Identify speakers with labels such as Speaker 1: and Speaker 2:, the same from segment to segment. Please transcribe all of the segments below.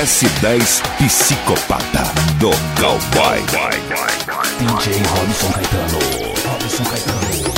Speaker 1: S10 Psicopata do Cowboy.
Speaker 2: DJ Robson Caetano.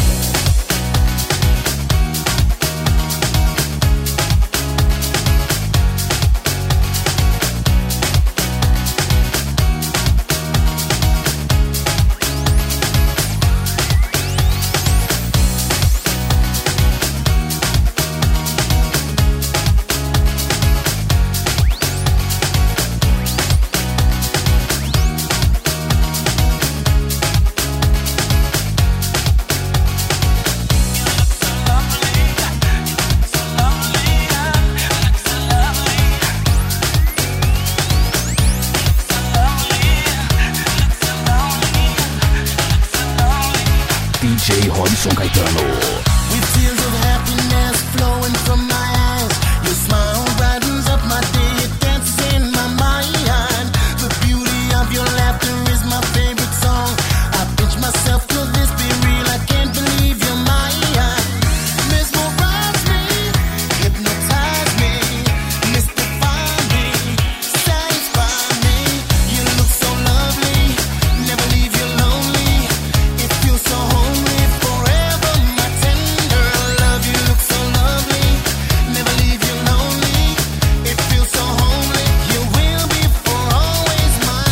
Speaker 2: DJ Robson Caetano.
Speaker 3: With tears of happiness flowing from my eyes, your smile brightens up my day, it dances in my mind. The beauty of your laughter is my favorite song. I pinch myself, could this be real? I can't believe you're mine. Mesmerize me, hypnotize me, mystify me, satisfy me. You look so lovely, never leave you lonely. It feels so homely forever, my tender love. You look so lovely, never leave you lonely. It feels so homely. You will be for always my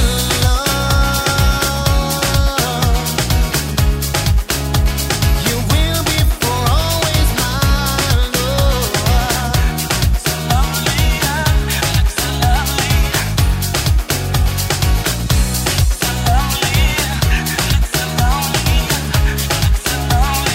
Speaker 3: love. You will be for always my love. So lovely, so lovely, so lovely, so lonely, so lonely.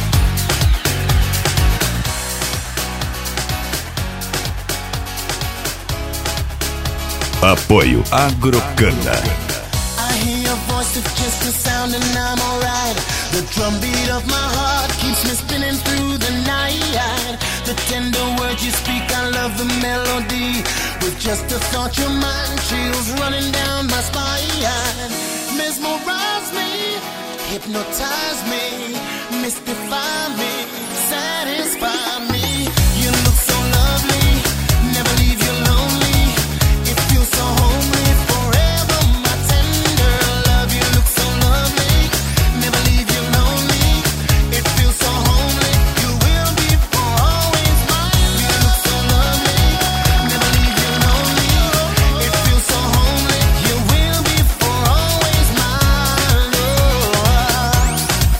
Speaker 1: Apoio Agrocana.
Speaker 3: I hear your voice, it's just a sound and I'm alright. The drumbeat of my heart keeps me spinning through the night. The tender words you speak, I love the melody. With just a thought, your mind chills running down my spine. Mesmerize me, hypnotize me, mystify me, satisfy me. You look so lovely, never leave you lonely. It feels so homely forever, my tender love. You look so lovely, never leave you lonely. It feels so homely. You will be for always mine. You look so lovely, never leave you lonely. It feels so homely. You will be for always my love,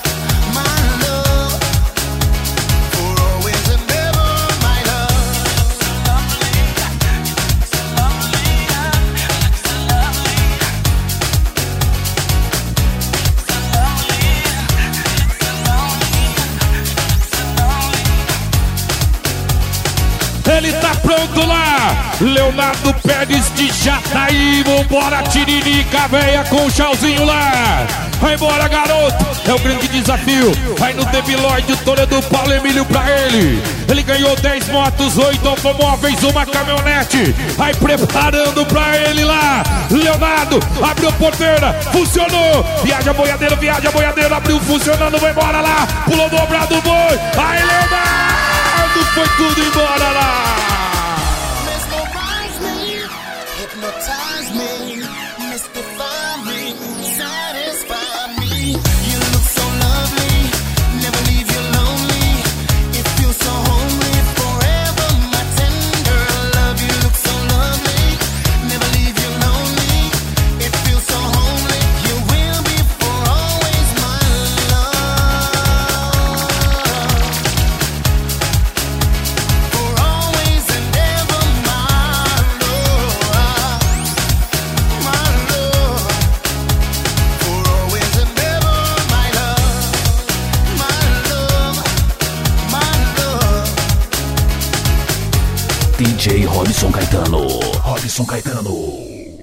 Speaker 3: for always and ever, my love. So lovely, so lovely, so lovely, so lonely, so lonely.
Speaker 4: Ele tá pronto lá, Leonardo Pérez de Jataí. Vambora, Tiririca, véia com o chauzinho lá. Vai embora, garoto, é o grande desafio. Vai no Debiloide, o Toledo, Paulo Emílio pra ele. Ele ganhou 10 motos, 8 automóveis, uma caminhonete. Vai preparando pra ele lá. Leonardo, abriu a porteira, funcionou. Viaja boiadeiro, abriu funcionando, vai embora lá. Pulou dobrado o boi. Aí, Leonardo, foi tudo embora lá.
Speaker 3: Mesmerize me, hypnotize me, mystify me, satisfy me. You look so lovely, never leave you lonely. It feels so homely forever, my tender love. You look so lovely, never leave you lonely. It feels so homely. You will be for always my love, for always and ever, my love, for always and ever, my love, my love.
Speaker 2: DJ Robson Caetano.